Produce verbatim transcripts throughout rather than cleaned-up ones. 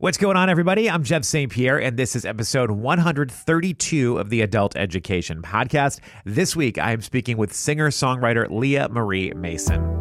What's going on, everybody? I'm Jeff Saint Pierre, and this is episode one hundred thirty-two of the Adult Education Podcast. This week, I am speaking with singer-songwriter Leah Marie Mason.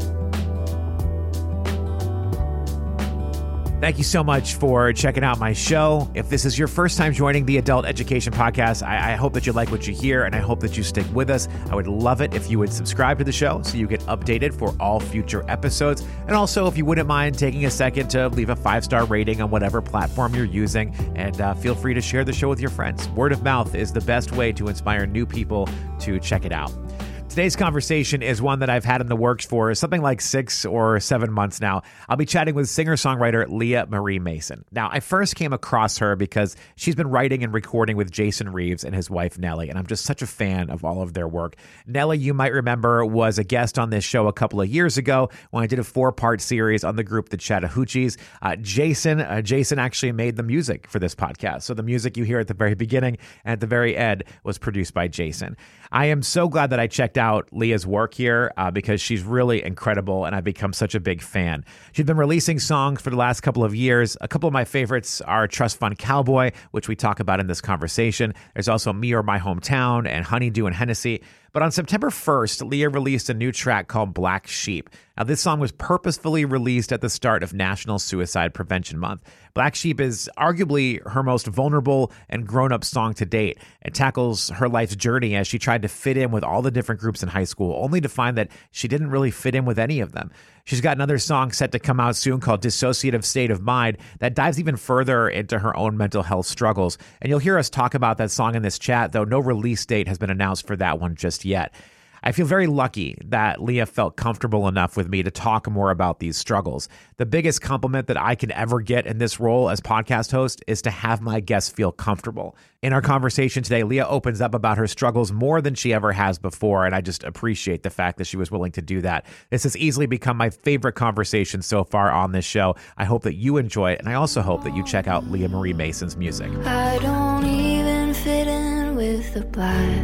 Thank you so much for checking out my show. If this is your first time joining the Adult Education Podcast, I, I hope that you like what you hear, and I hope that you stick with us. I would love it if you would subscribe to the show so you get updated for all future episodes. And also, if you wouldn't mind taking a second to leave a five-star rating on whatever platform you're using, and uh, feel free to share the show with your friends. Word of mouth is the best way to inspire new people to check it out. Today's conversation is one that I've had in the works for something like six or seven months now. I'll be chatting with singer-songwriter Leah Marie Mason. Now, I first came across her because she's been writing and recording with Jason Reeves and his wife, Nelly, and I'm just such a fan of all of their work. Nelly, you might remember, was a guest on this show a couple of years ago when I did a four-part series on the group The Chattahoochees. Uh, Jason, uh, Jason actually made the music for this podcast. So the music you hear at the very beginning and at the very end was produced by Jason. I am so glad that I checked out Leah's work here uh, because she's really incredible and I've become such a big fan. She's been releasing songs for the last couple of years. A couple of my favorites are Trust Fund Cowboy, which we talk about in this conversation. There's also Me or My Hometown and Honeydew and Hennessy. But on September first, Leah released a new track called Black Sheep. Now, this song was purposefully released at the start of National Suicide Prevention Month. Black Sheep is arguably her most vulnerable and grown-up song to date. It tackles her life's journey as she tried to fit in with all the different groups in high school, only to find that she didn't really fit in with any of them. She's got another song set to come out soon called Dissociative State of Mind that dives even further into her own mental health struggles. And you'll hear us talk about that song in this chat, though no release date has been announced for that one just yet. I feel very lucky that Leah felt comfortable enough with me to talk more about these struggles. The biggest compliment that I can ever get in this role as podcast host is to have my guests feel comfortable. In our conversation today, Leah opens up about her struggles more than she ever has before, and I just appreciate the fact that she was willing to do that. This has easily become my favorite conversation so far on this show. I hope that you enjoy it, and I also hope that you check out Leah Marie Mason's music. I don't even fit in with the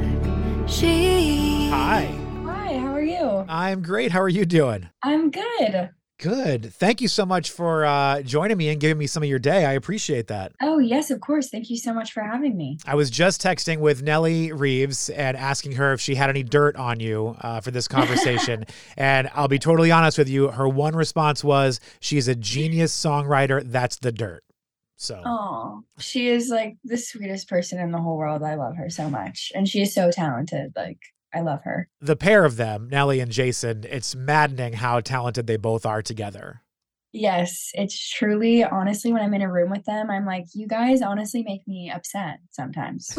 black sheep. Hi. Hi, how are you? I'm great. How are you doing? I'm good. Good. Thank you so much for uh, joining me and giving me some of your day. I appreciate that. Oh, yes, of course. Thank you so much for having me. I was just texting with Nelly Reeves and asking her if she had any dirt on you uh, for this conversation. And I'll be totally honest with you. Her one response was, she's a genius songwriter. That's the dirt. So. Oh, she is like the sweetest person in the whole world. I love her so much. And she is so talented. Like, I love her. The pair of them, Nelly and Jason, it's maddening how talented they both are together. Yes, it's truly, honestly, when I'm in a room with them, I'm like, you guys honestly make me upset sometimes.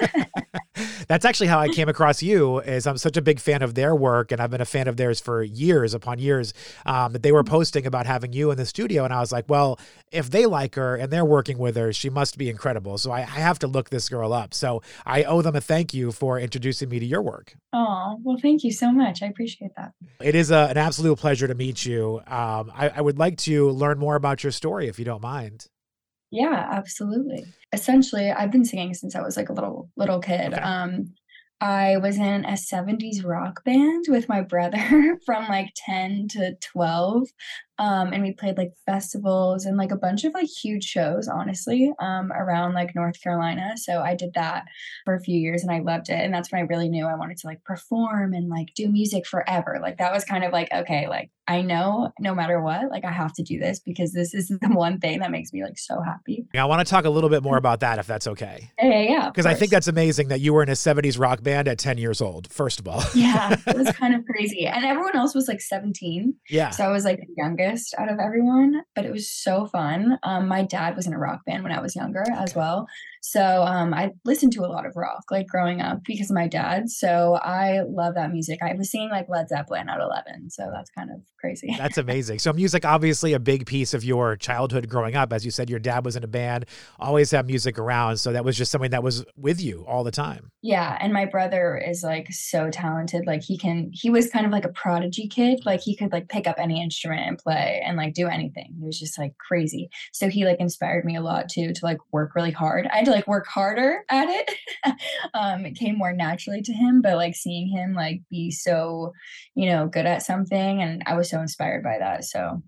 That's actually how I came across you, is I'm such a big fan of their work, and I've been a fan of theirs for years upon years, um, that they were posting about having you in the studio, and I was like, well, if they like her and they're working with her, she must be incredible. So I, I have to look this girl up. So I owe them a thank you for introducing me to your work. Oh, well, thank you so much. I appreciate that. It is a, an absolute pleasure to meet you. Um, I, I would like to learn more about your story, if you don't mind. Yeah, absolutely. Essentially, I've been singing since I was like a little little kid. Okay. Um, I was in a seventies rock band with my brother from like ten to twelve. Um, and we played like festivals and like a bunch of like huge shows, honestly, um, around like North Carolina. So I did that for a few years and I loved it. And that's when I really knew I wanted to like perform and like do music forever. Like that was kind of like, okay, like I know no matter what, like I have to do this because this is the one thing that makes me like so happy. Yeah, I want to talk a little bit more about that, if that's okay. Yeah, yeah. Because I think that's amazing that you were in a seventies rock band at ten years old, first of all. Yeah, it was kind of crazy. And everyone else was like seventeen. Yeah. So I was like the youngest out of everyone, but it was so fun. Um, my dad was in a rock band when I was younger as well. So um, I listened to a lot of rock like growing up because of my dad. So I love that music. I was singing like Led Zeppelin at eleven. So that's kind of crazy. That's amazing. So music, obviously a big piece of your childhood growing up. As you said, your dad was in a band, always had music around. So that was just something that was with you all the time. Yeah. And my brother is like so talented. Like he can, he was kind of like a prodigy kid. Like he could like pick up any instrument and play and like do anything. He was just like crazy. So he like inspired me a lot too, to like work really hard. I had to like work harder at it. um, it came more naturally to him, but like seeing him like be so, you know, good at something. And I was so inspired by that. So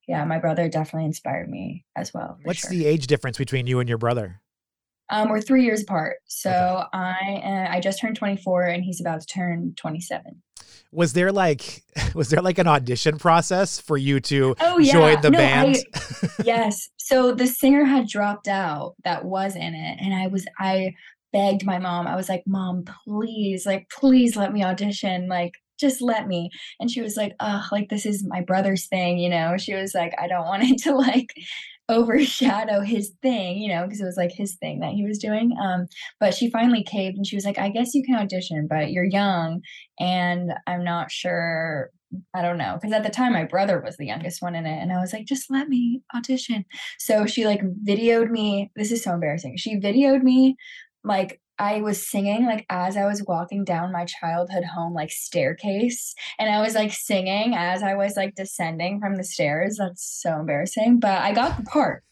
yeah, my brother definitely inspired me as well, for What's sure. the age difference between you and your brother? Um, we're three years apart. So Okay. I uh, I just turned twenty-four and he's about to turn twenty-seven. Was there like was there like an audition process for you to Oh join yeah. the No, band? I yes. So the singer had dropped out that was in it. And I was I begged my mom. I was like, Mom, please, like, please let me audition. Like, just let me. And she was like, oh, like this is my brother's thing, you know. She was like, I don't want it to like overshadow his thing, you know, because it was like his thing that he was doing. Um, but she finally caved and she was like, I guess you can audition, but you're young and I'm not sure. I don't know. Because at the time, my brother was the youngest one in it. And I was like, just let me audition. So she like videoed me. This is so embarrassing. She videoed me like I was singing like as I was walking down my childhood home like staircase, and I was like singing as I was like descending from the stairs. That's so embarrassing, but I got the part.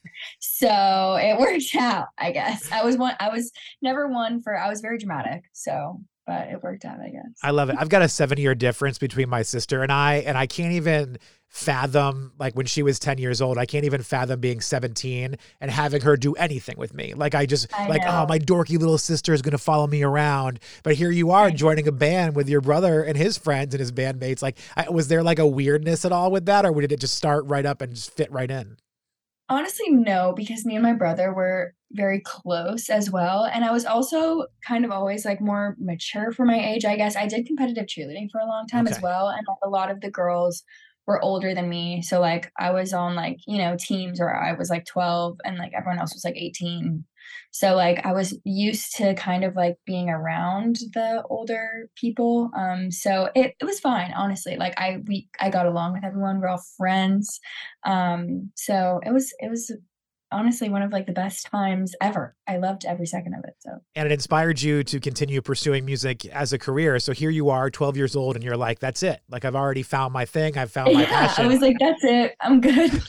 So it worked out, I guess. I was one I was never one for I was very dramatic. So, but it worked out, I guess. I love it. I've got a seven year difference between my sister and I, and I can't even fathom, like when she was ten years old, I can't even fathom being seventeen and having her do anything with me. Like I just I like, oh, know. my dorky little sister is going to follow me around. But here you are joining a band with your brother and his friends and his bandmates. Like, I, was there like a weirdness at all with that? Or did it just start right up and just fit right in? Honestly, no, because me and my brother were very close as well. And I was also kind of always like more mature for my age, I guess. I did competitive cheerleading for a long time as Okay. well. And a lot of the girls were older than me. So like I was on like, you know, teams where I was like twelve and like everyone else was like eighteen. So like I was used to kind of like being around the older people. Um so it, it was fine, honestly. Like I we I got along with everyone. We're all friends. Um so it was it was honestly one of like the best times ever. I loved every second of it. So And it inspired you to continue pursuing music as a career. So here you are, twelve years old, and you're like, that's it. Like, I've already found my thing. I've found my yeah, I passion. was like, that's it. I'm good.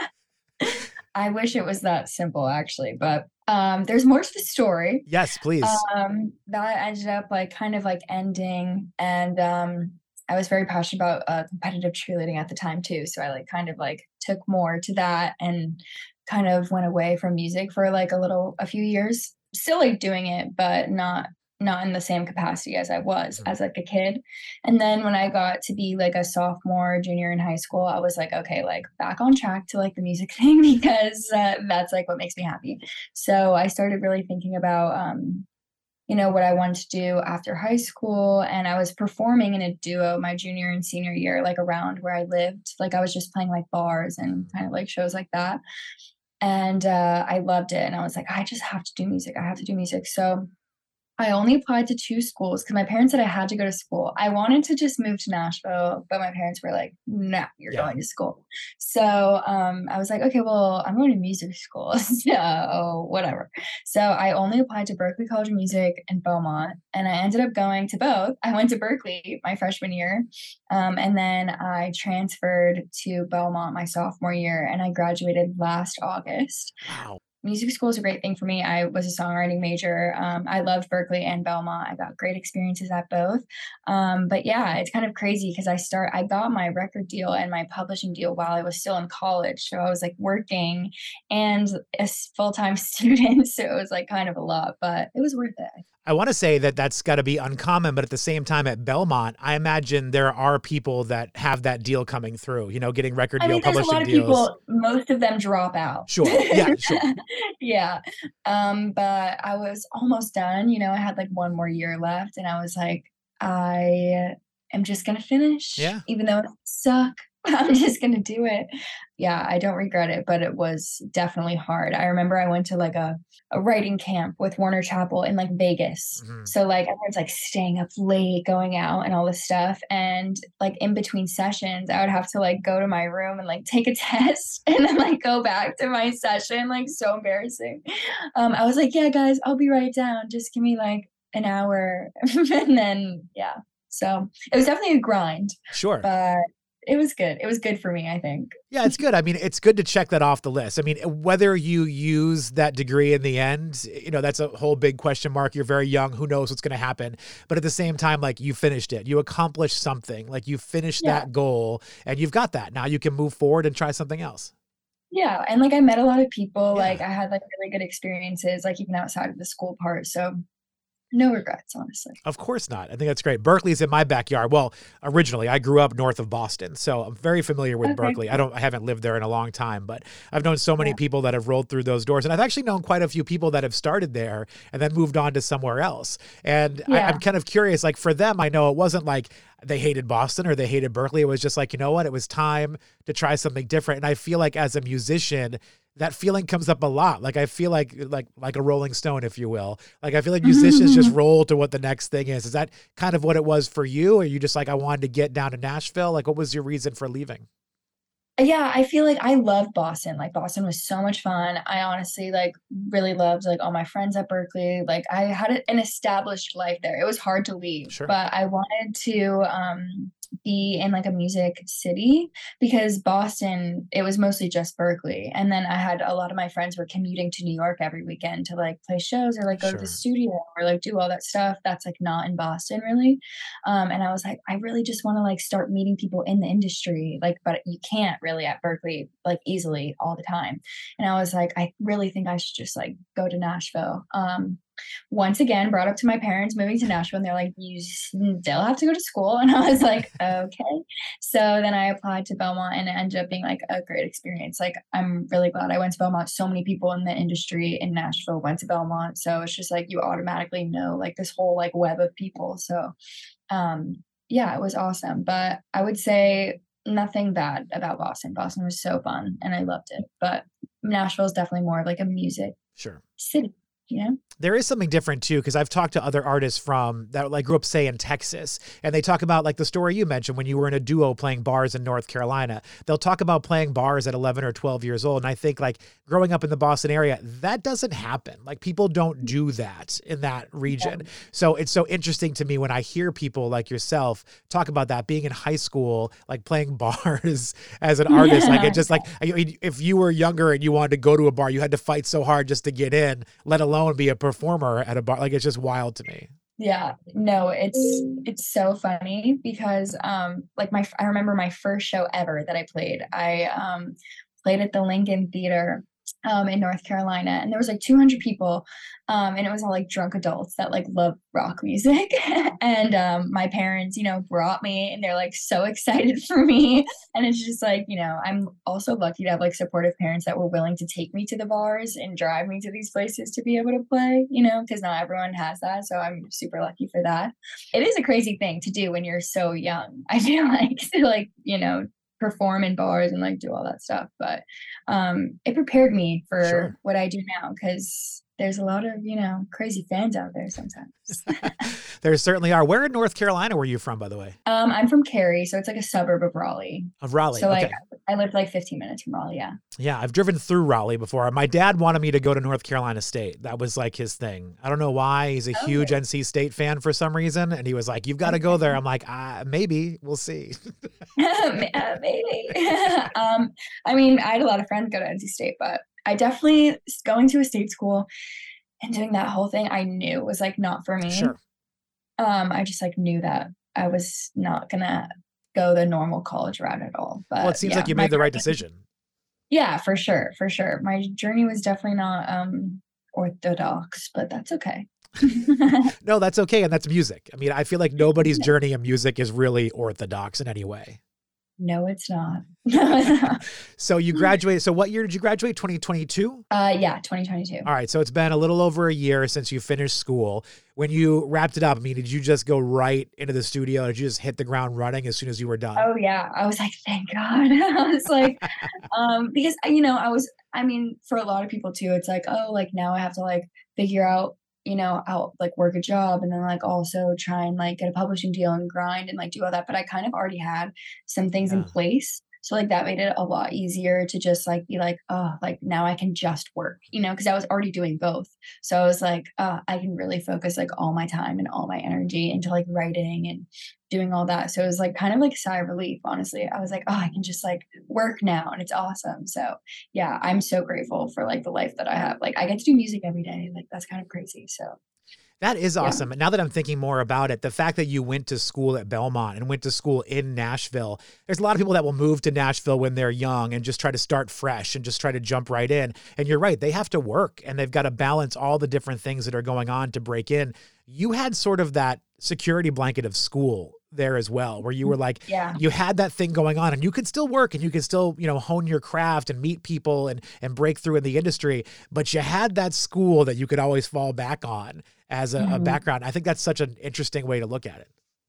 I wish it was that simple actually, but um there's more to the story. Yes, please. Um that ended up like kind of like ending, and um I was very passionate about uh, competitive cheerleading at the time too. So I like kind of like took more to that and kind of went away from music for like a little a few years. Still like doing it, but not not in the same capacity as I was as like a kid. And then when I got to be like a sophomore, junior in high school, I was like, okay, like back on track to like the music thing because uh, that's like what makes me happy. So I started really thinking about um you know, what I wanted to do after high school. And I was performing in a duo my junior and senior year, like around where I lived. Like I was just playing like bars and kind of like shows like that. And uh, I loved it. And I was like, I just have to do music. I have to do music. So I only applied to two schools because my parents said I had to go to school. I wanted to just move to Nashville, but my parents were like, "No, you're Yeah. going to school." So um, I was like, "Okay, well, I'm going to music school, so whatever." So I only applied to Berklee College of Music and Belmont, and I ended up going to both. I went to Berklee my freshman year, um, and then I transferred to Belmont my sophomore year, and I graduated last August. Wow. Music school is a great thing for me. I was a songwriting major. Um, I loved Berklee and Belmont. I got great experiences at both. Um, but yeah, it's kind of crazy because I start. I got my record deal and my publishing deal while I was still in college. So I was like working and a full time student. So it was like kind of a lot, but it was worth it. I want to say that that's got to be uncommon, but at the same time at Belmont, I imagine there are people that have that deal coming through, you know, getting record I deal, mean, there's a publishing lot of deals. people. Most of them drop out. Sure. Yeah, sure. yeah. Um, but I was almost done. You know, I had like one more year left, and I was like, I am just gonna finish, Yeah. even though it suck. I'm just gonna do it. Yeah, I don't regret it, but it was definitely hard. I remember I went to like a, a writing camp with Warner Chappell in like Vegas. Mhm. So like everyone's like staying up late, going out and all this stuff. And like in between sessions, I would have to like go to my room and like take a test and then like go back to my session. Like so embarrassing. Um, I was like, yeah, guys, I'll be right down. Just give me like an hour. And then yeah. So it was definitely a grind. Sure. But it was good. It was good for me, I think. Yeah, it's good. I mean, it's good to check that off the list. I mean, whether you use that degree in the end, you know, that's a whole big question mark. You're very young. Who knows what's going to happen? But at the same time, like, you finished it. You accomplished something. Like, you finished Yeah. that goal and you've got that. Now you can move forward and try something else. Yeah, and, like, I met a lot of people, Yeah. like, I had, like, really good experiences, like, even outside of the school part, so no regrets, honestly. Of course not. I think that's great. Berkeley's in my backyard. Well, originally I grew up north of Boston, so I'm very familiar with Okay. Berkeley. I don't, I haven't lived there in a long time, but I've known so many Yeah. people that have rolled through those doors, and I've actually known quite a few people that have started there and then moved on to somewhere else. And I, Yeah. I'm kind of curious, like for them, I know it wasn't like they hated Boston or they hated Berkeley. It was just like, you know what? It was time to try something different. And I feel like as a musician, that feeling comes up a lot. Like I feel like like like a Rolling Stone, if you will. Like I feel like musicians just roll to what the next thing is. Is that kind of what it was for you? Or you just like, I wanted to get down to Nashville? Like what was your reason for leaving? Yeah, I feel like I love Boston. Like Boston was so much fun. I honestly like really loved like all my friends at Berkeley. Like I had a- an established life there. It was hard to leave, Sure. but I wanted to um be in like a music city because Boston, it was mostly just Berkeley. And then I had a lot of my friends were commuting to New York every weekend to like play shows or like go to the Sure. studio or like do all that stuff. That's like not in Boston really. Um, and I was like, I really just want to like start meeting people in the industry. Like, but you can't really at Berkeley like easily all the time. And I was like, I really think I should just like go to Nashville. Um, once again, brought up to my parents moving to Nashville, and they're like, you still have to go to school. And I was like, okay. So then I applied to Belmont and it ended up being like a great experience. Like, I'm really glad I went to Belmont. So many people in the industry in Nashville went to Belmont. So it's just like you automatically know like this whole like web of people. So um yeah, it was awesome. But I would say nothing bad about Boston. Boston was so fun and I loved it. But Nashville is definitely more of like a music Sure. city, you know? There is something different too, because I've talked to other artists from that like grew up, say, in Texas, and they talk about like the story you mentioned when you were in a duo playing bars in North Carolina. They'll talk about playing bars at eleven or twelve years old. And I think like growing up in the Boston area, that doesn't happen. Like people don't do that in that region. Yeah. So it's so interesting to me when I hear people like yourself talk about that being in high school, like playing bars as an artist. Like it just like, if you were younger and you wanted to go to a bar, you had to fight so hard just to get in, let alone be a performer at a bar. Like it's just wild to me. Yeah, no, it's it's so funny because um like my I remember my first show ever that I played. I um played at the Lincoln Theater um in North Carolina, and there was like two hundred people, um and it was all like drunk adults that like love rock music. And um my parents, you know, brought me and they're like so excited for me. And it's just like, you know, I'm also lucky to have like supportive parents that were willing to take me to the bars and drive me to these places to be able to play, you know, because not everyone has that. So I'm super lucky for that. It is a crazy thing to do when you're so young, I feel like, to like, you know, perform in bars and like do all that stuff. But um it prepared me for Sure. what I do now because there's a lot of, you know, crazy fans out there sometimes. There certainly are. Where in North Carolina were you from, by the way? um I'm from Cary, so it's like a suburb of Raleigh. Of Raleigh. So like Okay. I lived like fifteen minutes from Raleigh. Yeah. Yeah, I've driven through Raleigh before. My dad wanted me to go to North Carolina State. That was like his thing. I don't know why. He's a huge Okay. N C State fan for some reason. And he was like, you've got to go there. I'm like, uh, maybe. We'll see. Uh, maybe. um, I mean, I had a lot of friends go to N C State, but I definitely going to a state school and doing that whole thing, I knew was like not for me. Sure. Um, I just like knew that I was not gonna go the normal college route at all. But Well, it seems yeah, like you my made the right journey- decision. Yeah, for sure, for sure. My journey was definitely not um orthodox, but that's okay. No, that's okay. And that's music. I mean, I feel like nobody's journey in music is really orthodox in any way. No, it's not. No, it's not. So you graduated. So what year did you graduate? twenty twenty-two? Uh, yeah, twenty twenty-two. All right. So it's been a little over a year since you finished school. When you wrapped it up, I mean, did you just go right into the studio? Did you just hit the ground running as soon as you were done? Oh yeah, I was like, thank God. I was like, um, because you know, I was. I mean, for a lot of people too, it's like, oh, like now I have to like figure out, you know, out like work a job and then like also try and like get a publishing deal and grind and like do all that. But I kind of already had some things in Yeah. place. So like that made it a lot easier to just like be like, oh, like now I can just work, you know, because I was already doing both. So I was like, uh, I can really focus like all my time and all my energy into like writing and doing all that. So it was like kind of like a sigh of relief, honestly. I was like, oh, I can just like work now and it's awesome. So yeah, I'm so grateful for like the life that I have. Like I get to do music every day. Like that's kind of crazy. So that is yeah. awesome. And now that I'm thinking more about it, the fact that you went to school at Belmont and went to school in Nashville, there's a lot of people that will move to Nashville when they're young and just try to start fresh and just try to jump right in. And you're right, they have to work and they've got to balance all the different things that are going on to break in. You had sort of that security blanket of school there as well, where you were like, yeah. you had that thing going on and you could still work and you could still, you know, hone your craft and meet people and, and break through in the industry. But you had that school that you could always fall back on as a, mm-hmm. a background. I think that's such an interesting way to look at it.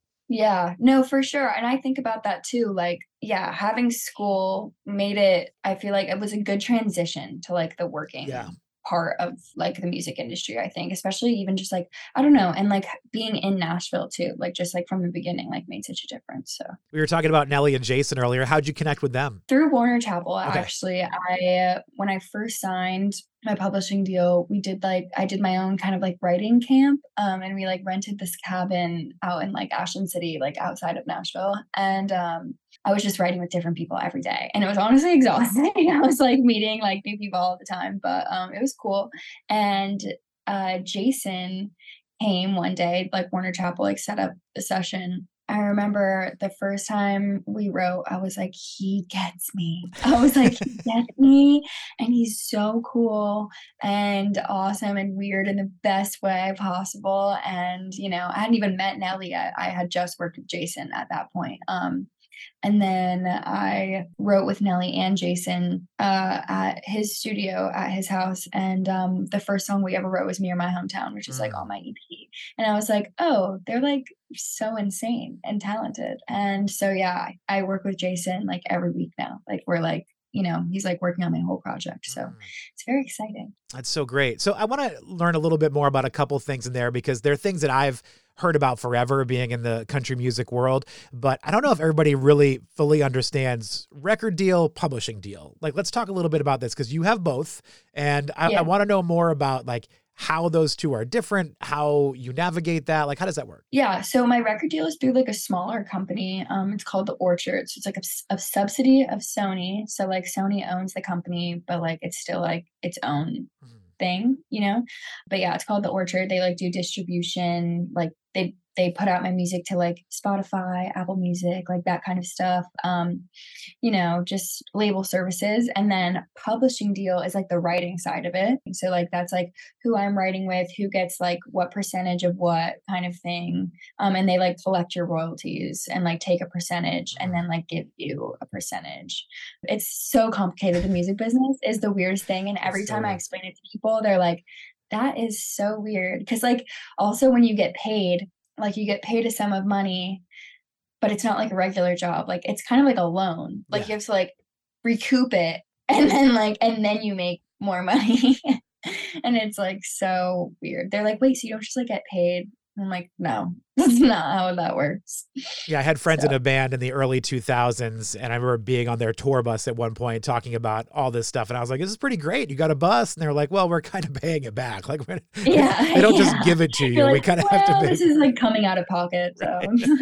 Yeah, no, for sure. And I think about that too. Like, yeah, having school made it, I feel like it was a good transition to like the working yeah. part of like the music industry, I think, especially even just like, I don't know. And like being in Nashville too, like just like from the beginning, like made such a difference. So we were talking about Nelly and Jason earlier. How'd you connect with them? Through Warner Chappell, okay. actually. I, when I first signed my publishing deal, we did like, I did my own kind of like writing camp. Um, and we like rented this cabin out in like Ashland City, like outside of Nashville. And, um, I was just writing with different people every day. And it was honestly exhausting. I was like meeting like new people all the time, but, um, it was cool. And, uh, Jason came one day, like Warner Chappell, like set up the session. I remember the first time we wrote, I was like, he gets me. I was like, he gets me. And he's so cool and awesome and weird in the best way possible. And, you know, I hadn't even met Nelly yet. I had just worked with Jason at that point. Um, And then I wrote with Nelly and Jason uh, at his studio, at his house. And um, the first song we ever wrote was Near My Hometown, which is mm. like on my E P. And I was like, oh, they're like so insane and talented. And so, yeah, I work with Jason like every week now. Like we're like, you know, he's like working on my whole project. So mm. it's very exciting. That's so great. So I want to learn a little bit more about a couple things in there because there are things that I've heard about forever being in the country music world, but I don't know if everybody really fully understands record deal, publishing deal. Like, let's talk a little bit about this because you have both. And I, yeah. I want to know more about like how those two are different, how you navigate that. Like, how does that work? Yeah. So my record deal is through like a smaller company. Um, it's called The Orchard. So it's like a, a subsidy of Sony. So like Sony owns the company, but like it's still like its own mm-hmm. thing, you know? But yeah, it's called The Orchard. They like do distribution, like they they put out my music to like Spotify, Apple Music, like that kind of stuff. Um, you know, just label services. And then publishing deal is like the writing side of it. So like that's like who I'm writing with, who gets like what percentage of what kind of thing. Um, and they like collect your royalties and like take a percentage and then like give you a percentage. It's so complicated. The music business is the weirdest thing. And every time I explain it to people, they're like, that is so weird. Cause like also when you get paid, like you get paid a sum of money, but it's not like a regular job. Like it's kind of like a loan. Like yeah. you have to like recoup it and then like, and then you make more money. And it's like so weird. They're like, wait, so you don't just like get paid? I'm like, no, that's not how that works. Yeah, I had friends so. in a band in the early two thousands, and I remember being on their tour bus at one point talking about all this stuff, and I was like, this is pretty great. You got a bus? And they're like, well, we're kind of paying it back. Like, we're, yeah, they don't yeah. just give it to you. Like, we kind of well, have to pay. This is like coming out of pocket. So.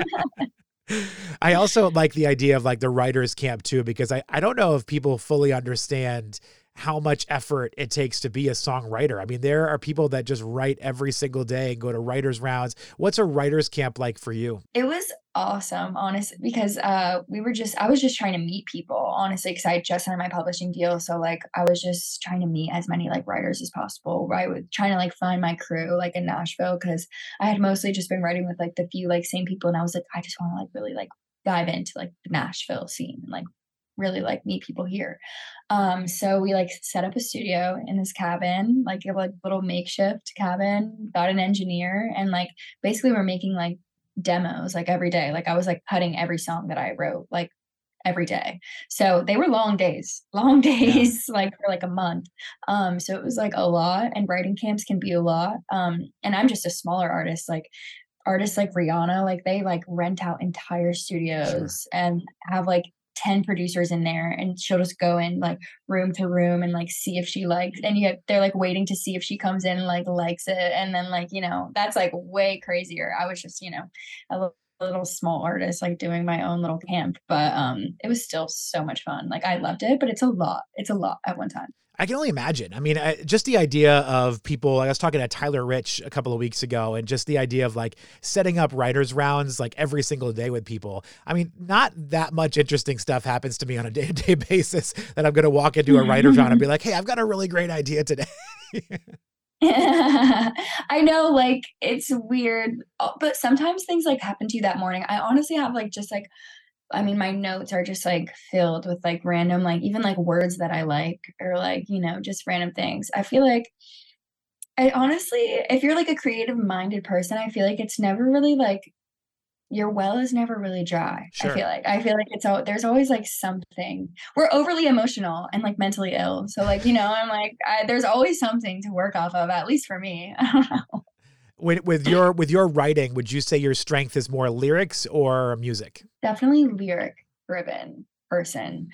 Right. I also like the idea of like the writer's camp too, because I, I don't know if people fully understand how much effort it takes to be a songwriter. I mean, there are people that just write every single day and go to writers' rounds. What's a writer's camp like for you? It was awesome, honestly, because uh, we were just, I was just trying to meet people, honestly, because I just signed my publishing deal. So like, I was just trying to meet as many like writers as possible, right? With trying to like find my crew like in Nashville, because I had mostly just been writing with like the few like same people. And I was like, I just want to like really like dive into like the Nashville scene and like really like meet people here. Um, so we like set up a studio in this cabin, like a like little makeshift cabin, got an engineer, and like basically we're making like demos like every day. Like I was like cutting every song that I wrote like every day. So they were long days, long days, yeah. like for like a month. Um, so it was like a lot, and writing camps can be a lot. Um, and I'm just a smaller artist, like artists like Rihanna, like they like rent out entire studios sure. and have like ten producers in there, and she'll just go in like room to room and like see if she likes, and you they're like waiting to see if she comes in and like likes it. And then like, you know, that's like way crazier. I was just, you know, a little, little small artist, like doing my own little camp, but um, it was still so much fun. Like I loved it, but it's a lot. It's a lot at one time. I can only imagine. I mean, I, just the idea of people, I was talking to Tyler Rich a couple of weeks ago, and just the idea of like setting up writers rounds like every single day with people. I mean, not that much interesting stuff happens to me on a day-to-day basis that I'm going to walk into a writer's round and be like, hey, I've got a really great idea today. I know, like it's weird, but sometimes things like happen to you that morning. I honestly have like just like I mean, my notes are just like filled with like random, like even like words that I like, or like, you know, just random things. I feel like I honestly, if you're like a creative minded person, I feel like it's never really like your well is never really dry. Sure. I feel like, I feel like it's all, there's always like something. We're overly emotional and like mentally ill. So like, you know, I'm like, I, there's always something to work off of, at least for me. I don't know. With, with your with your writing, would you say your strength is more lyrics or music? Definitely lyric driven person.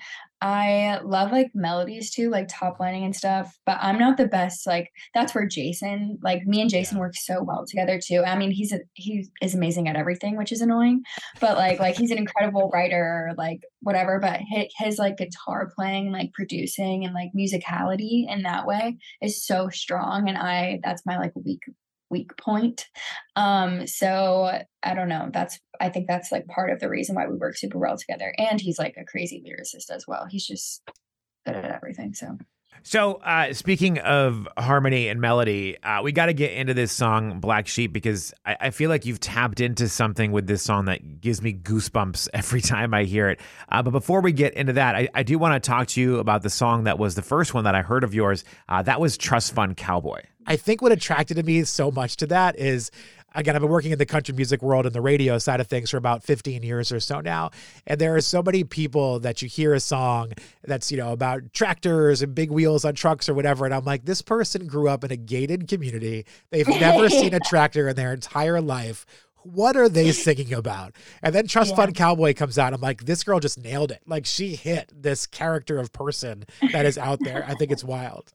I love like melodies too, like top lining and stuff, but I'm not the best. Like that's where Jason, like me and Jason Yeah. work so well together too. I mean, he's a, he is amazing at everything, which is annoying, but like like he's an incredible writer, like whatever. But his, his like guitar playing, like producing, and like musicality in that way is so strong, and I that's my like weak weak point. Um, so I don't know. That's, I think that's like part of the reason why we work super well together. And he's like a crazy lyricist as well. He's just good at everything. So, so uh, speaking of harmony and melody, uh, we got to get into this song Black Sheep, because I, I feel like you've tapped into something with this song that gives me goosebumps every time I hear it. Uh, but before we get into that, I, I do want to talk to you about the song that was the first one that I heard of yours. Uh, that was Trust Fund Cowboy. I think what attracted me so much to that is, again, I've been working in the country music world and the radio side of things for about fifteen years or so now. And there are so many people that you hear a song that's, you know, about tractors and big wheels on trucks or whatever. And I'm like, this person grew up in a gated community. They've never seen a tractor in their entire life. What are they singing about? And then Trust Yeah. Fund Cowboy comes out. I'm like, this girl just nailed it. Like she hit this character of person that is out there. I think it's wild.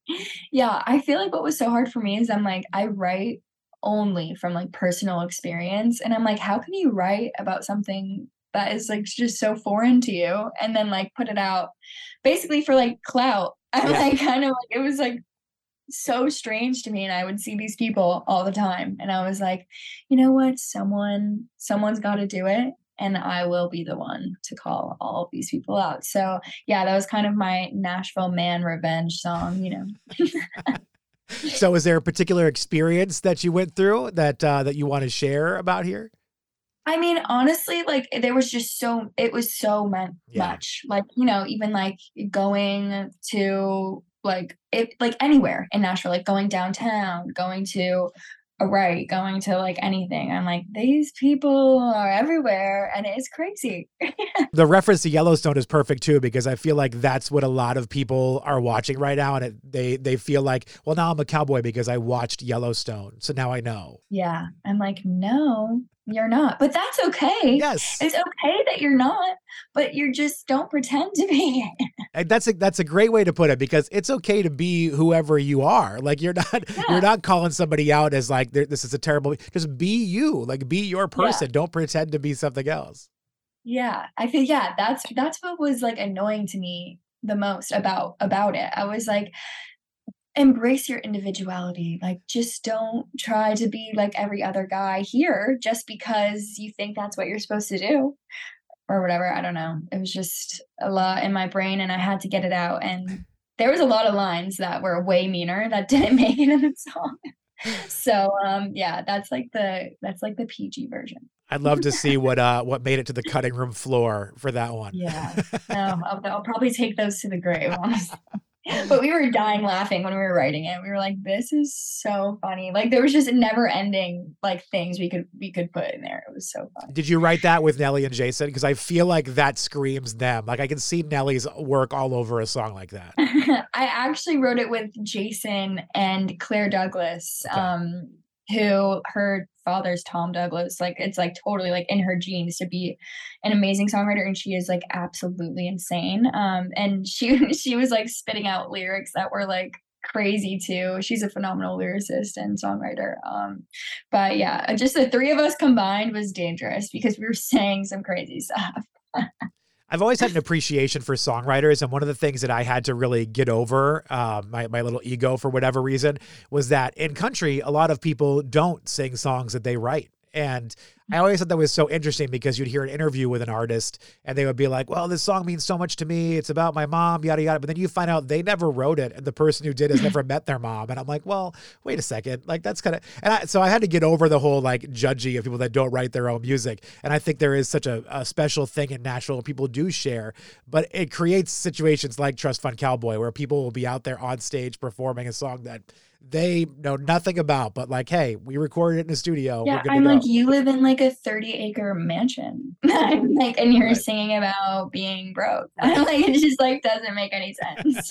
yeah, I feel like what was so hard for me is I'm like, I write only from like personal experience. And I'm like, how can you write about something that is like just so foreign to you and then like put it out basically for like clout? I'm Yeah. like, kind of like, it was like so strange to me. And I would see these people all the time. And I was like, you know what? Someone, someone's got to do it. And I will be the one to call all of these people out. So yeah, that was kind of my Nashville man revenge song, you know. So is there a particular experience that you went through that uh, that you want to share about here? I mean, honestly, like there was just so, it was so mu- Yeah. much, like, you know, even like going to like, it, like anywhere in Nashville, like going downtown, going to a right, going to like anything. I'm like, these people are everywhere and it's crazy. The reference to Yellowstone is perfect too, because I feel like that's what a lot of people are watching right now. And it, they, they feel like, well, now I'm a cowboy because I watched Yellowstone. So now I know. Yeah. I'm like, no, you're not, but that's okay. Yes. It's okay that you're not, but you're just don't pretend to be. And that's a, that's a great way to put it, because it's okay to be whoever you are. Like you're not, Yeah. you're not calling somebody out as like, this is a terrible, just be you, like be your person. Don't pretend to be something else. Yeah, I feel yeah, that's that's what was like annoying to me the most about about it. I was like, embrace your individuality. Like just don't try to be like every other guy here just because you think that's what you're supposed to do or whatever. I don't know. It was just a lot in my brain and I had to get it out. And there was a lot of lines that were way meaner that didn't make it in the song. So um yeah, that's like the that's like the P G version. I'd love to see what uh what made it to the cutting room floor for that one. Yeah. No, I'll, I'll probably take those to the grave, honestly. But we were dying laughing when we were writing it. We were like, this is so funny. Like there was just never ending like things we could we could put in there. It was so fun. Did you write that with Nelly and Jason? Because I feel like that screams them. Like I can see Nelly's work all over a song like that. I actually wrote it with Jason and Claire Douglas. Okay. Um who her father's Tom Douglas. Like it's like totally like in her genes to be an amazing songwriter, and she is like absolutely insane. Um, and she she was like spitting out lyrics that were like crazy too. She's a phenomenal lyricist and songwriter. Um, but yeah, just the three of us combined was dangerous because we were saying some crazy stuff. I've always had an appreciation for songwriters, and one of the things that I had to really get over, uh, my, my little ego for whatever reason, was that in country, a lot of people don't sing songs that they write. And I always thought that was so interesting because you'd hear an interview with an artist and they would be like, well, this song means so much to me. It's about my mom, yada, yada. But then you find out they never wrote it and the person who did has never met their mom. And I'm like, well, wait a second. Like that's kind of, and I, so I had to get over the whole like judgy of people that don't write their own music. And I think there is such a, a special thing in Nashville people do share, but it creates situations like Trust Fund Cowboy where people will be out there on stage performing a song that they know nothing about, but like, hey, we recorded it in a studio. Yeah, I'm like, you live in like a thirty acre mansion, like, and you're right. singing about being broke. Like, it just like doesn't make any sense.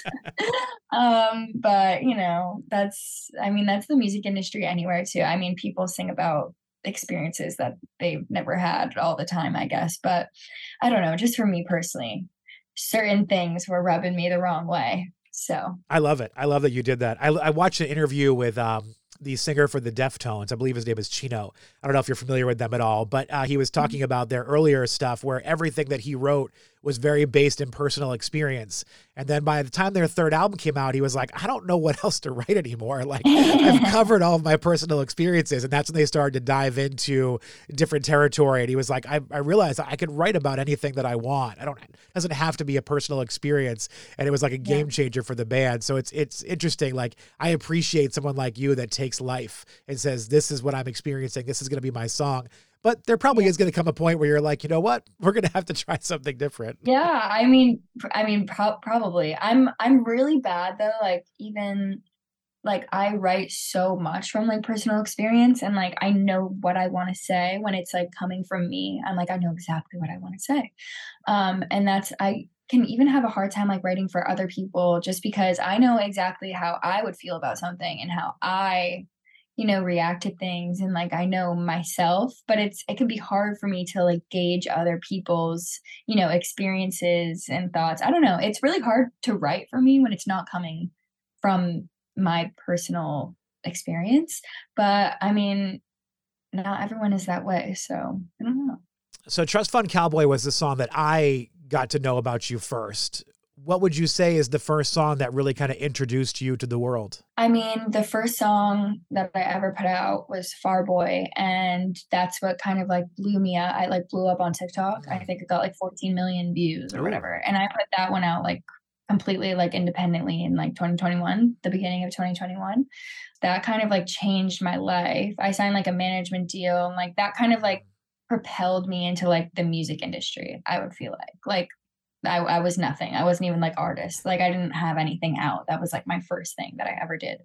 um, but you know, that's, I mean, that's the music industry anywhere too. I mean, people sing about experiences that they've never had all the time, I guess. But I don't know, just for me personally, certain things were rubbing me the wrong way. So I love it. I love that you did that. I, I watched an interview with um, the singer for the Deftones. I believe his name is Chino. I don't know if you're familiar with them at all, but uh, he was talking mm-hmm. about their earlier stuff where everything that he wrote was very based in personal experience. And then by the time their third album came out, he was like, I don't know what else to write anymore. Like I've covered all of my personal experiences. And that's when they started to dive into different territory. And he was like, I, I realized I could write about anything that I want. I don't, it doesn't have to be a personal experience. And it was like a game yeah. changer for the band. So it's, it's interesting. Like I appreciate someone like you that takes life and says, this is what I'm experiencing. This is going to be my song. But there probably yeah. is going to come a point where you're like, you know what, we're going to have to try something different. Yeah, I mean, I mean, pro- probably. I'm, I'm really bad though. Like even, like I write so much from like personal experience, and like I know what I want to say when it's like coming from me. I'm like, I know exactly what I want to say, um, and that's I can even have a hard time like writing for other people just because I know exactly how I would feel about something and how I. you know, react to things, and like I know myself, but it's it can be hard for me to like gauge other people's, you know, experiences and thoughts. I don't know. It's really hard to write for me when it's not coming from my personal experience. But I mean, not everyone is that way. So I don't know. So Trust Fund Cowboy was the song that I got to know about you first. What would you say is the first song that really kind of introduced you to the world? I mean, the first song that I ever put out was Far Boy, and that's what kind of like blew me up. I like blew up on TikTok. Mm. I think it got like fourteen million views or Ooh. whatever. And I put that one out like completely like independently in like twenty twenty-one, the beginning of twenty twenty-one. That kind of like changed my life. I signed like a management deal, and like that kind of like propelled me into like the music industry, I would feel like. Like I, I was nothing. I wasn't even like artist. Like I didn't have anything out. That was like my first thing that I ever did.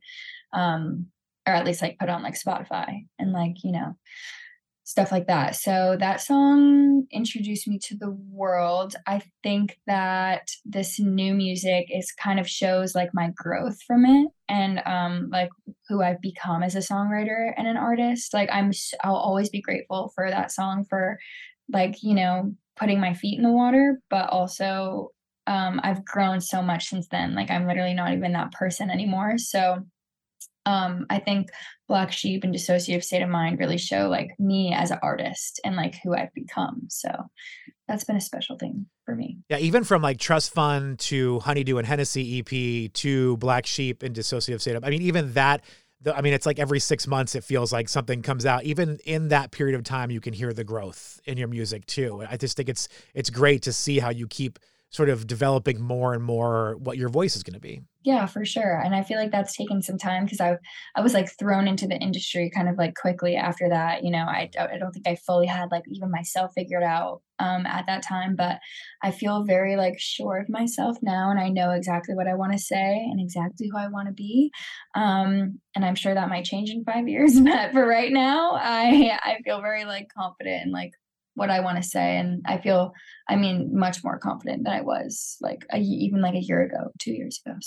Um, or at least like put on like Spotify and like, you know, stuff like that. So that song introduced me to the world. I think that this new music is kind of shows like my growth from it and um, like who I've become as a songwriter and an artist. Like I'm, I'll always be grateful for that song for like, you know, putting my feet in the water, but also um, I've grown so much since then. Like I'm literally not even that person anymore. So um, I think Black Sheep and Dissociative State of Mind really show like me as an artist and like who I've become. So that's been a special thing for me. Yeah, even from like Trust Fund to Honeydew and Hennessy E P to Black Sheep and Dissociative State of, I mean, even that, the, I mean, it's like every six months it feels like something comes out. Even in that period of time, you can hear the growth in your music too. I just think it's it's great to see how you keep sort of developing more and more what your voice is going to be. Yeah, for sure. And I feel like that's taken some time because I I was like thrown into the industry kind of like quickly after that. You know, I, I don't think I fully had like even myself figured out um, at that time, but I feel very like sure of myself now. And I know exactly what I want to say and exactly who I want to be. Um, and I'm sure that might change in five years. But for right now, I I feel very like confident in like what I want to say. And I feel, I mean, much more confident than I was like a, even like a year ago, two years ago. So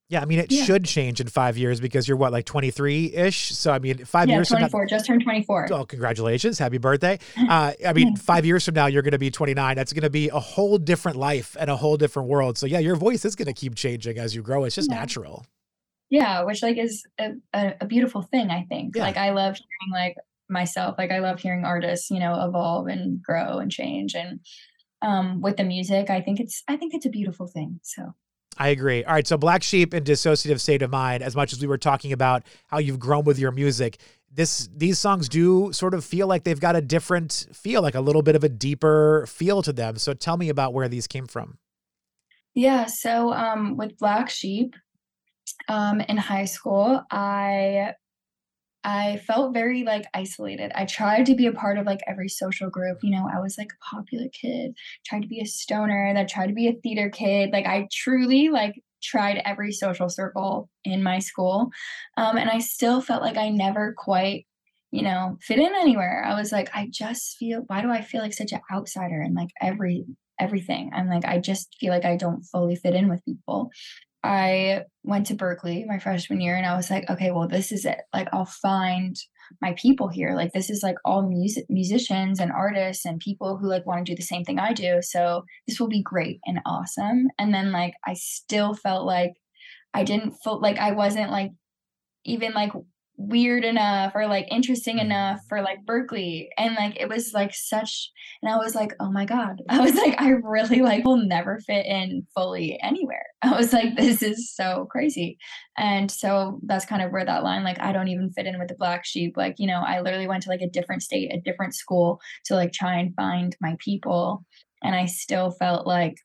Yeah, I mean, it Yeah. should change in five years because you're what, like twenty-three-ish? So, I mean, five Yeah, years from now. twenty-four, just turned twenty-four. Oh, congratulations. Happy birthday. Uh, I mean, five years from now, you're going to be twenty-nine. That's going to be a whole different life and a whole different world. So, yeah, your voice is going to keep changing as you grow. It's just Yeah. natural. Yeah, which like is a, a, a beautiful thing, I think. Yeah. Like I love hearing like myself, like I love hearing artists, you know, evolve and grow and change. And um with the music, I think it's I think it's a beautiful thing. So I agree. All right. So Black Sheep and Dissociative State of Mind, as much as we were talking about how you've grown with your music, this these songs do sort of feel like they've got a different feel, like a little bit of a deeper feel to them. So tell me about where these came from. yeah, so um with Black Sheep, um in high school, I I felt very like isolated. I tried to be a part of like every social group. You know, I was like a popular kid, tried to be a stoner, that tried to be a theater kid. Like I truly like tried every social circle in my school. Um, and I still felt like I never quite, you know, fit in anywhere. I was like, I just feel, why do I feel like such an outsider in like every everything? I'm like, I just feel like I don't fully fit in with people. I went to Berklee my freshman year and I was like, okay, well, this is it. Like, I'll find my people here. Like, this is like all music musicians and artists and people who like want to do the same thing I do. So this will be great and awesome. And then like, I still felt like I didn't feel like I wasn't like even like weird enough or like interesting enough for like Berklee. And like it was like such, and I was like, oh my God. I was like, I really like will never fit in fully anywhere. I was like, this is so crazy. And so that's kind of where that line, like, I don't even fit in with the Black Sheep. Like, you know, I literally went to like a different state, a different school to like try and find my people. And I still felt like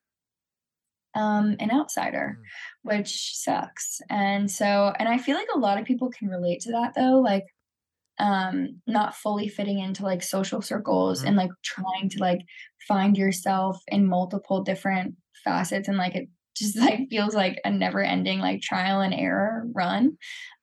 um an outsider, which sucks. And so, and I feel like a lot of people can relate to that though, like um not fully fitting into like social circles Mm-hmm. and like trying to like find yourself in multiple different facets, and like it just like feels like a never ending like trial and error run.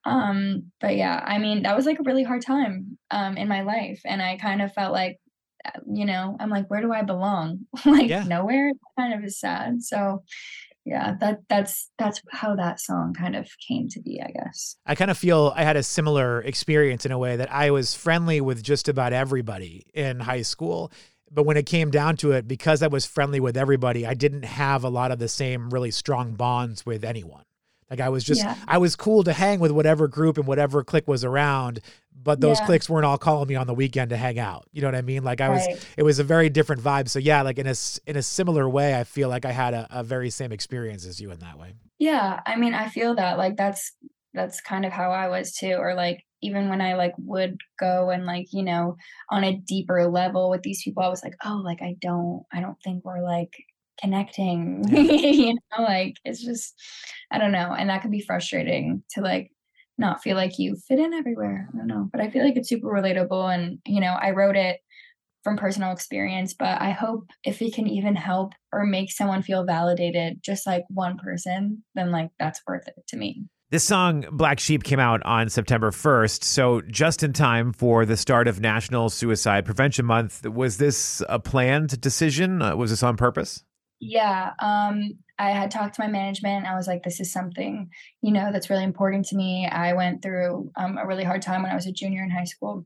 Um but yeah, I mean, that was like a really hard time um in my life, and I kind of felt like, you know, I'm like, where do I belong? Like Yeah. nowhere. It kind of is sad. So yeah, that that's that's how that song kind of came to be, I guess. I kind of feel I had a similar experience in a way that I was friendly with just about everybody in high school. But when it came down to it, because I was friendly with everybody, I didn't have a lot of the same really strong bonds with anyone. Like I was just, Yeah. I was cool to hang with whatever group and whatever clique was around, but those Yeah. cliques weren't all calling me on the weekend to hang out. You know what I mean? Like I was, Right. it was a very different vibe. So yeah, like in a, s- in a similar way, I feel like I had a, a very same experience as you in that way. Yeah, I mean, I feel that like that's that's kind of how I was too. Or like even when I like would go and like, you know, on a deeper level with these people, I was like, oh, like I don't I don't think we're like connecting. Yeah. You know, like it's just I don't know. And that can be frustrating to like not feel like you fit in everywhere. I don't know. But I feel like it's super relatable, and you know, I wrote it from personal experience, but I hope if it can even help or make someone feel validated, just like one person, then like that's worth it to me. This song, Black Sheep, came out on September first, so just in time for the start of National Suicide Prevention Month. Was this a planned decision? Uh, was this on purpose? Yeah. Um, I had talked to my management. I was like, this is something, you know, that's really important to me. I went through um, a really hard time when I was a junior in high school.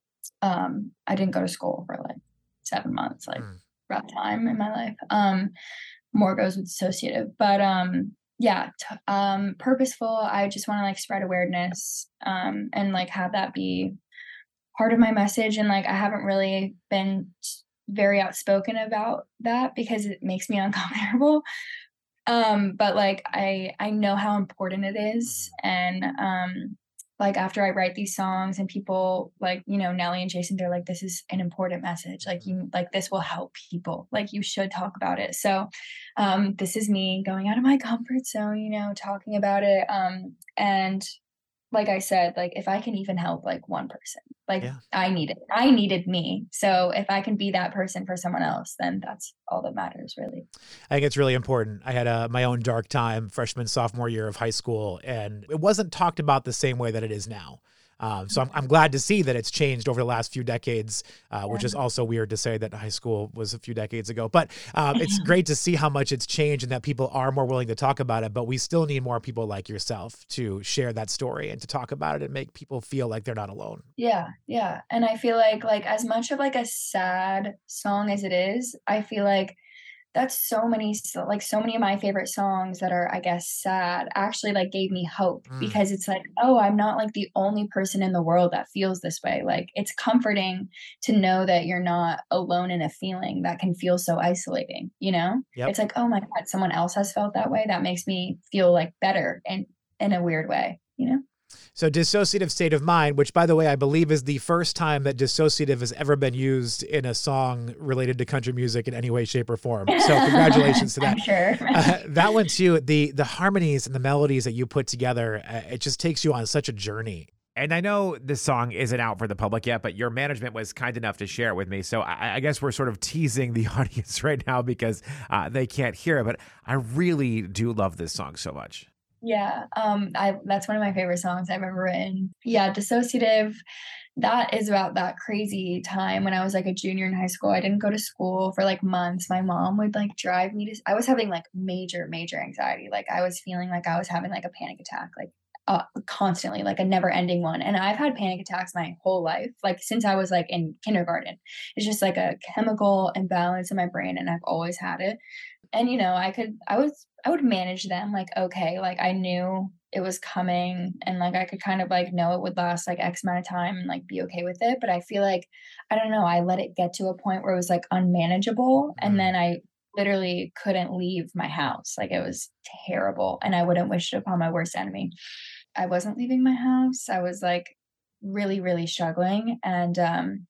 Um, I didn't go to school for like seven months, like Mm. rough time in my life. Um, more goes with dissociative, but um, yeah, t- um, purposeful. I just want to like spread awareness um, and like have that be part of my message. And like I haven't really been very outspoken about that because it makes me uncomfortable. Um, but like I I know how important it is, and um, like after I write these songs and people like, you know, Nelly and Jason, they're like, this is an important message. Like you like this will help people. Like you should talk about it. So um, this is me going out of my comfort zone, you know, talking about it. Um, and like I said, like if I can even help like one person, like Yeah. I need it. I needed me. So if I can be that person for someone else, then that's all that matters, really. I think it's really important. I had a, my own dark time freshman, sophomore year of high school, and it wasn't talked about the same way that it is now. Um, so I'm, I'm glad to see that it's changed over the last few decades, uh, which Yeah. is also weird to say that high school was a few decades ago. But um, it's great to see how much it's changed and that people are more willing to talk about it. But we still need more people like yourself to share that story and to talk about it and make people feel like they're not alone. Yeah, yeah. And I feel like like as much of like a sad song as it is, I feel like that's so many so like so many of my favorite songs that are, I guess, sad actually like gave me hope Mm. because it's like, oh, I'm not like the only person in the world that feels this way. Like it's comforting to know that you're not alone in a feeling that can feel so isolating, you know? Yep. It's like, oh my God, someone else has felt that way. That makes me feel like better and in a weird way, you know? So Dissociative State of Mind, which by the way, I believe is the first time that dissociative has ever been used in a song related to country music in any way, shape or form. So congratulations to that. I'm sure. Uh, that one too, the, the harmonies and the melodies that you put together, uh, it just takes you on such a journey. And I know this song isn't out for the public yet, but your management was kind enough to share it with me. So I, I guess we're sort of teasing the audience right now because uh, they can't hear it. But I really do love this song so much. Yeah, um, I that's one of my favorite songs I've ever written. Yeah, Dissociative, that is about that crazy time when I was like a junior in high school. I didn't go to school for like months. My mom would like drive me to, I was having like major, major anxiety. Like I was feeling like I was having like a panic attack, like uh, constantly, like a never ending one. And I've had panic attacks my whole life, like since I was like in kindergarten. It's just like a chemical imbalance in my brain and I've always had it. And, you know, I could, I was, I would manage them like, okay, like I knew it was coming and like I could kind of like know it would last like X amount of time and like be okay with it. But I feel like, I don't know, I let it get to a point where it was like unmanageable. And then I literally couldn't leave my house. Like it was terrible. And I wouldn't wish it upon my worst enemy. I wasn't leaving my house. I was like really, really struggling. And um,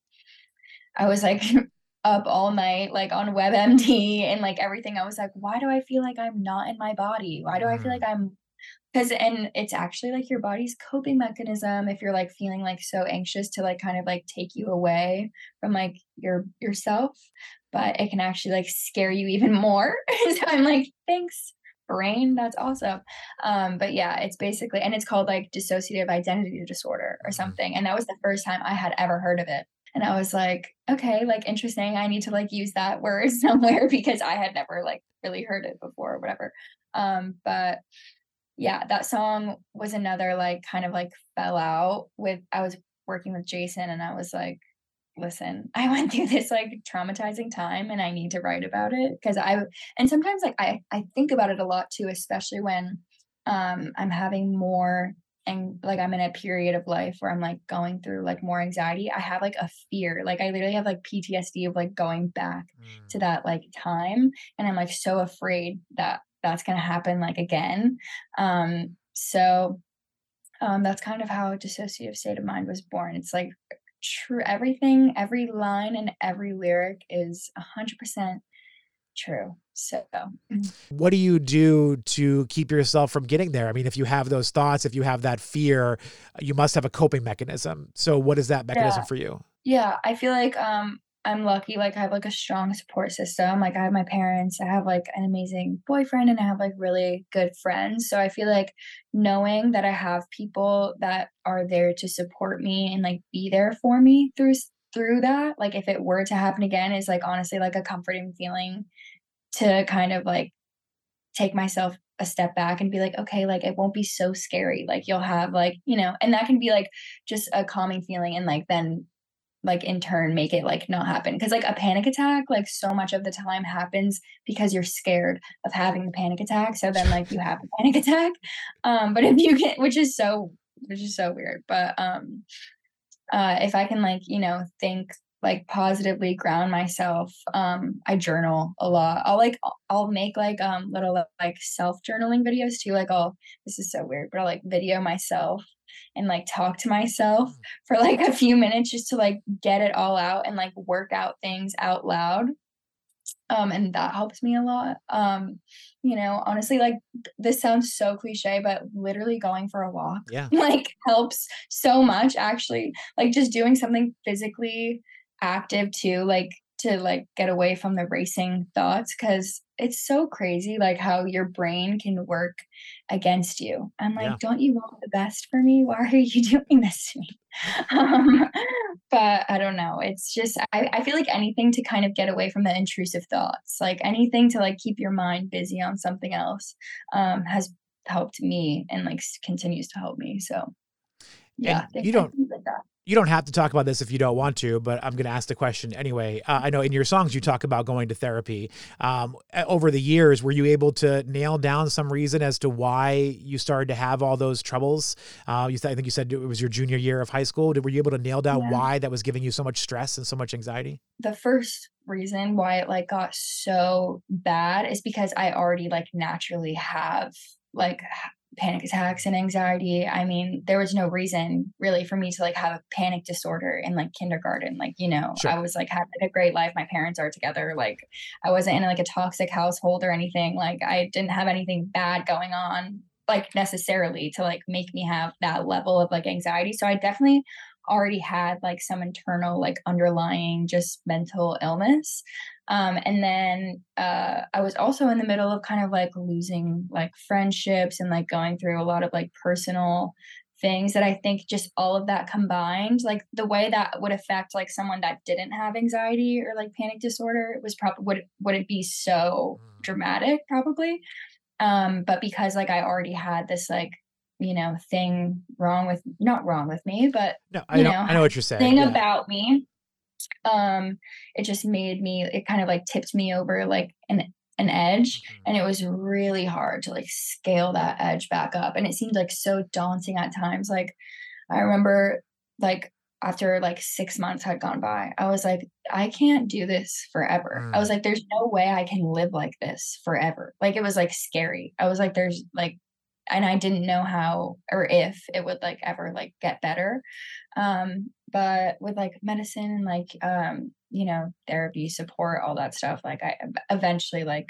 I was like, up all night, like on WebMD and like everything. I was like, why do I feel like I'm not in my body? Why do I feel like I'm, because, and it's actually like your body's coping mechanism if you're like feeling like so anxious to like kind of like take you away from like your yourself, but it can actually like scare you even more. So I'm like, thanks, brain, that's awesome. Um, but yeah, it's basically, and it's called like dissociative identity disorder or something. And that was the first time I had ever heard of it. And I was like, okay, like interesting. I need to like use that word somewhere because I had never like really heard it before or whatever. Um, but yeah, that song was another like kind of like fell out with, I was working with Jason and I was like, listen, I went through this like traumatizing time and I need to write about it. Cause I, and sometimes like I, I think about it a lot too, especially when um, I'm having more and like I'm in a period of life where I'm like going through like more anxiety. I have like a fear, like I literally have like P T S D of like going back Mm. to that like time. And I'm like so afraid that that's going to happen like again. Um, so um, that's kind of how Dissociative State of Mind was born. It's like true. Everything, every line and every lyric is a hundred percent true. So what do you do to keep yourself from getting there? I mean, if you have those thoughts, if you have that fear, you must have a coping mechanism. So what is that mechanism yeah, for you? yeah, I feel like um I'm lucky. Like I have like a strong support system. Like I have my parents, I have like an amazing boyfriend, and I have like really good friends. So I feel like knowing that I have people that are there to support me and like be there for me through through that, like if it were to happen again, is like honestly like a comforting feeling to kind of like take myself a step back and be like, okay, like it won't be so scary. Like you'll have like, you know, and that can be like just a calming feeling and like then like in turn make it like not happen. Cause like a panic attack, like so much of the time happens because you're scared of having the panic attack. So then like you have a panic attack. Um, but if you get, which is so, which is so weird. But um, uh, if I can like, you know, think like positively ground myself, um, I journal a lot. I'll like, I'll make like um little like self journaling videos too. Like I'll, this is so weird, but I'll like video myself and like talk to myself for like a few minutes just to like get it all out and like work out things out loud. Um, and that helps me a lot. Um, you know, honestly, like th- this sounds so cliche, but literally going for a walk Yeah. like helps so much actually. Like just doing something physically active too, like to like get away from the racing thoughts, because it's so crazy like how your brain can work against you. I'm Yeah. like, don't you want the best for me? Why are you doing this to me? um, but I don't know. It's just I, I feel like anything to kind of get away from the intrusive thoughts, like anything to like keep your mind busy on something else, um, has helped me and like s- continues to help me. So And yeah, I you think, I don't think like that. you don't have to talk about this if you don't want to, but I'm going to ask the question anyway. Uh, I know in your songs you talk about going to therapy. Um, over the years, were you able to nail down some reason as to why you started to have all those troubles? Uh, you th- I think you said it was your junior year of high school. Did, were you able to nail down Yeah. why that was giving you so much stress and so much anxiety? The first reason why it like got so bad is because I already like naturally have like h- panic attacks and anxiety. I mean, there was no reason really for me to like have a panic disorder in like kindergarten. Like, you know, Sure. I was like had like a great life. My parents are together. Like I wasn't in like a toxic household or anything. Like I didn't have anything bad going on like necessarily to like make me have that level of like anxiety. So I definitely already had like some internal like underlying just mental illness. Um, and then uh, I was also in the middle of kind of like losing like friendships and like going through a lot of like personal things that I think just all of that combined, like the way that would affect like someone that didn't have anxiety or like panic disorder, it was probably would wouldn't be so dramatic probably. Um, but because like I already had this like, you know, thing wrong with not wrong with me, but No, I you know, know, I know what you're saying. thing Yeah. about me, um, it just made me it kind of like tipped me over like an an edge, Mhm. and it was really hard to like scale that edge back up. And it seemed like so daunting at times. Like I remember like after like six months had gone by, I was like, I can't do this forever. I Mm. was like, there's no way I can live like this forever. Like it was like scary. I was like, there's like, and I didn't know how or if it would like ever like get better. Um, but with like medicine and like um, you know, therapy, support, all that stuff, like I ev- eventually like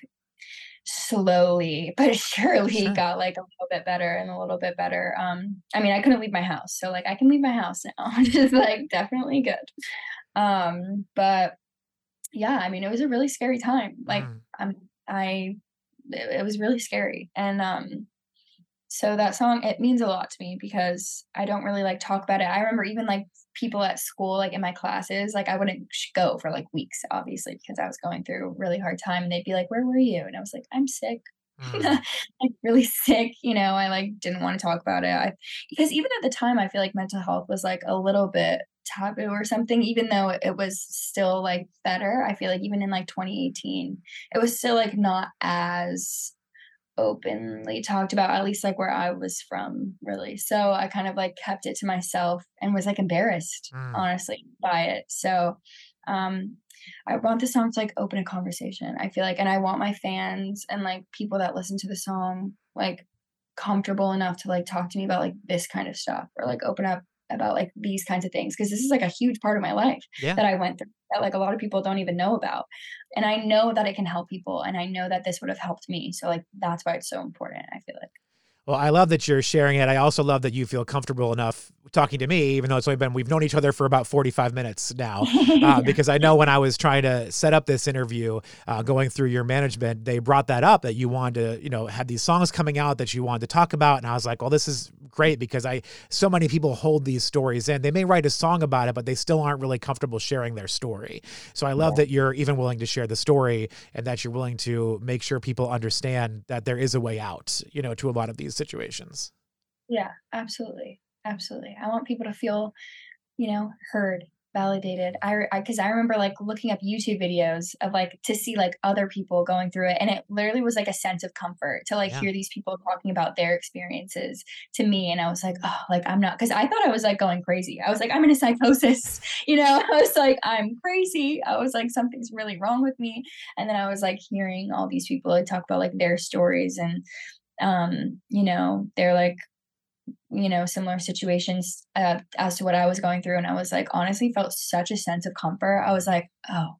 slowly but surely Sure. got like a little bit better and a little bit better. Um, I mean, I couldn't leave my house, so like I can leave my house now, which is like definitely good. Um, but yeah, I mean, it was a really scary time. Like Mm. I'm, I, it, it was really scary, and um, so that song, it means a lot to me because I don't really like talk about it. I remember even like people at school, like in my classes, like I wouldn't sh- go for like weeks, obviously, because I was going through a really hard time. And they'd be like, "Where were you?" And I was like, "I'm sick." Mm. Like really sick, you know. I like didn't want to talk about it. I because even at the time I feel like mental health was like a little bit taboo or something, even though it was still like better. I feel like even in like twenty eighteen, it was still like not as openly talked about, at least like where I was from, really. So I kind of like kept it to myself and was like embarrassed, Mm. honestly, by it. So um I want the song to like open a conversation. I feel like, and I want my fans and like people that listen to the song like comfortable enough to like talk to me about like this kind of stuff or like open up about like these kinds of things, because this is like a huge part of my life Yeah. that I went through that like a lot of people don't even know about. And I know that it can help people, and I know that this would have helped me. So like that's why it's so important, I feel like. Well, I love that you're sharing it. I also love that you feel comfortable enough talking to me, even though it's only been, we've known each other for about forty-five minutes now. Uh, because I know when I was trying to set up this interview, uh, going through your management, they brought that up that you wanted to, you know, had these songs coming out that you wanted to talk about. And I was like, well, this is great because I, so many people hold these stories in. They may write a song about it, but they still aren't really comfortable sharing their story. So I love that you're even willing to share the story and that you're willing to make sure people understand that there is a way out, you know, to a lot of these situations. Yeah, absolutely. Absolutely. I want people to feel, you know, heard, validated. I, re- I, cause I remember like looking up YouTube videos of like to see like other people going through it. And it literally was like a sense of comfort to like Yeah. hear these people talking about their experiences to me. And I was like, oh, like I'm not, cause I thought I was like going crazy. I was like, I'm in a psychosis, you know, I was like, I'm crazy. I was like, something's really wrong with me. And then I was like hearing all these people like talk about like their stories and, um, you know, they're like, you know, similar situations uh, as to what I was going through. And I was like, honestly, felt such a sense of comfort. I was like, oh,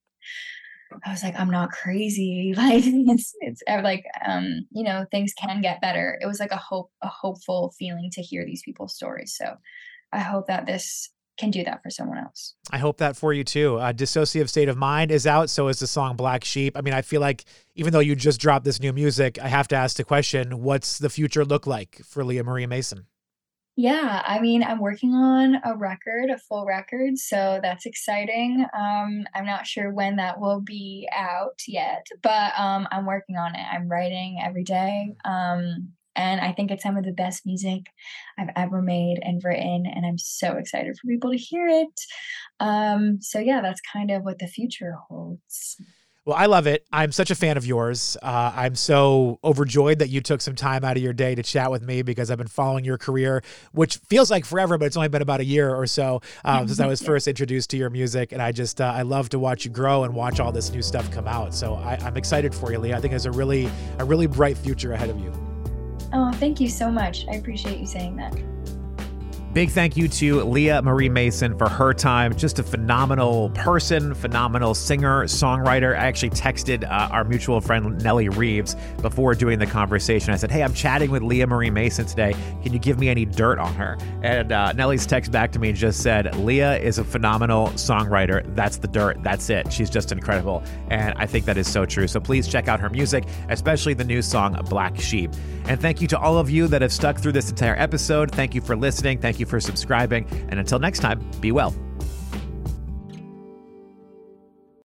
I was like, I'm not crazy. Like it's, it's uh, like, um, you know, things can get better. It was like a hope, a hopeful feeling to hear these people's stories. So I hope that this can do that for someone else. I hope that for you too. Uh, Dissociative State of Mind is out. So is the song Black Sheep. I mean, I feel like even though you just dropped this new music, I have to ask the question, what's the future look like for Leah Marie Mason? Yeah, I mean, I'm working on a record, a full record, so that's exciting. Um, I'm not sure when that will be out yet, but um, I'm working on it. I'm writing every day. Um, And I think it's some of the best music I've ever made and written. And I'm so excited for people to hear it. Um, so yeah, that's kind of what the future holds. Well, I love it. I'm such a fan of yours. Uh, I'm so overjoyed that you took some time out of your day to chat with me because I've been following your career, which feels like forever, but it's only been about a year or so um, since I was first introduced to your music. And I just, uh, I love to watch you grow and watch all this new stuff come out. So I, I'm excited for you, Leah. I think there's a really, a really bright future ahead of you. Oh, thank you so much. I appreciate you saying that. Big thank you to Leah Marie Mason for her time. Just a phenomenal person, phenomenal singer, songwriter. I actually texted uh, our mutual friend Nellie Reeves before doing the conversation. I said, hey, I'm chatting with Leah Marie Mason today. Can you give me any dirt on her? And uh, Nellie's text back to me just said, Leah is a phenomenal songwriter. That's the dirt. That's it. She's just incredible. And I think that is so true. So please check out her music, especially the new song, Black Sheep. And thank you to all of you that have stuck through this entire episode. Thank you for listening. Thank you for subscribing. And until next time, be well.